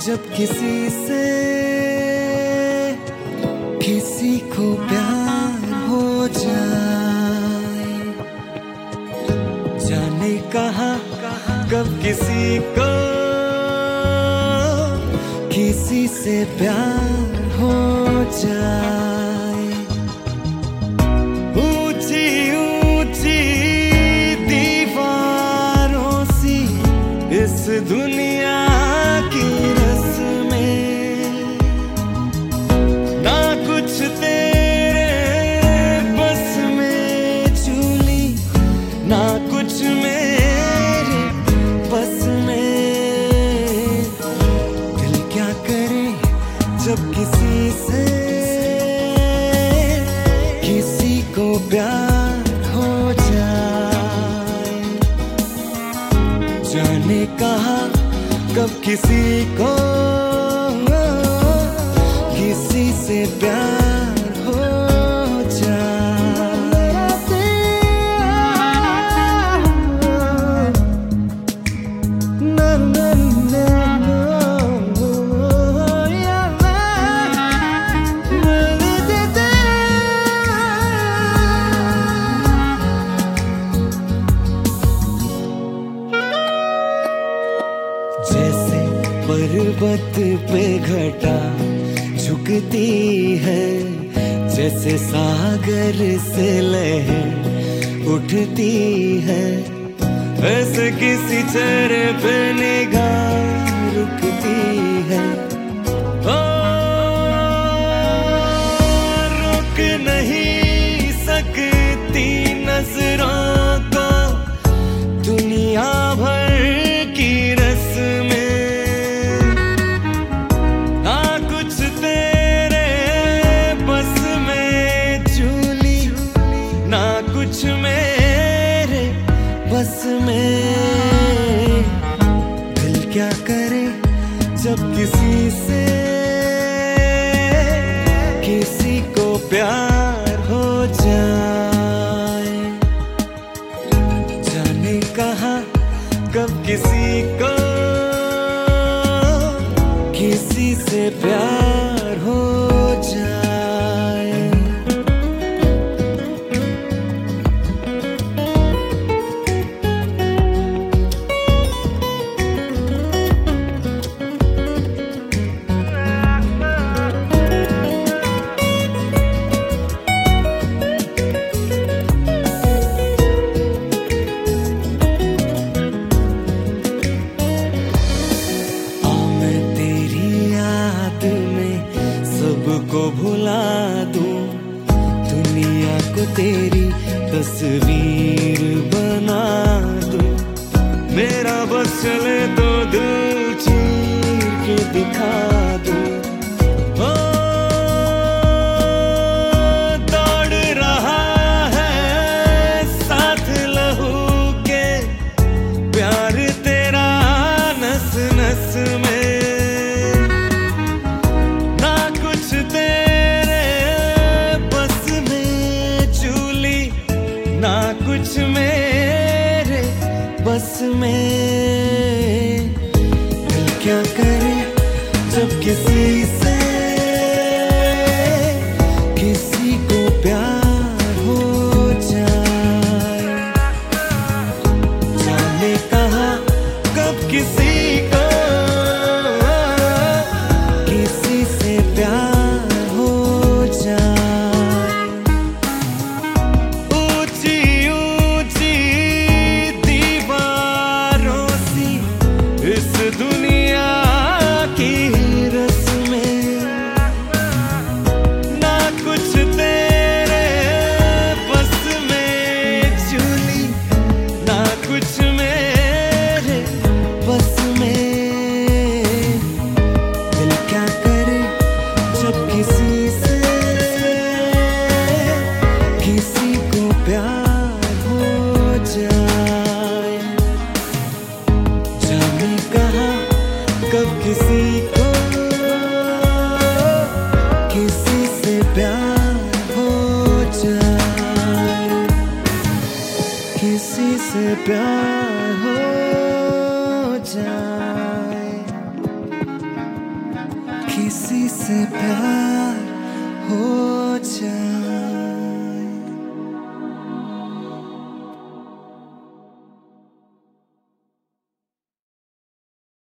जब किसी को प्यार हो जाए, जाने कहाँ कब किसी से प्यार हो जाए। ऊंची ऊंची दीवारों सी इस दुनिया की रस्में, ना कुछ तेरे बस में चूली, ना कुछ मेरे बस में। दिल क्या करे जब किसी को प्यार हो जाए, जाने कहाँ कब किसी से प्यार हो जैसे पर्वत पे घटा झुकती है, जैसे सागर से लहर उठती है, ऐसे किसी चेहरे पे निगाह रुकती है। ओ, रुक नहीं सकती नजरों को दुनिया भर की रस्में, ना कुछ तेरे बस में चूली, ना कुछ मेरे बस में। दिल क्या करे जब किसी को प्यार हो जाए, जाने कहाँ कब किसी से प्यार हो जाए। को भुला दूं, दुनिया को तेरी तस्वीर बना दूं, मेरा बस चले तो दिल चीर के दिखा दूं। ओ, दौड़ रहा है साथ लहू के प्यार तेरा नस नस में, ना कुछ मेरे बस में। दिल क्या करे जब किसी को प्यार हो जाए, जाने कहाँ कब किसी से प्यार हो जाए। ऊंची ऊंची दीवारों सी इस दुनिया की रस्में, ना कुछ तेरे बस में चूली, ना कुछ मेरे बस में। दिल क्या करे जब किसी को प्यार हो जाए, जाने कहाँ कब किसी से प्यार हो जाए, किसी से प्यार हो जाए। किसी से प्यार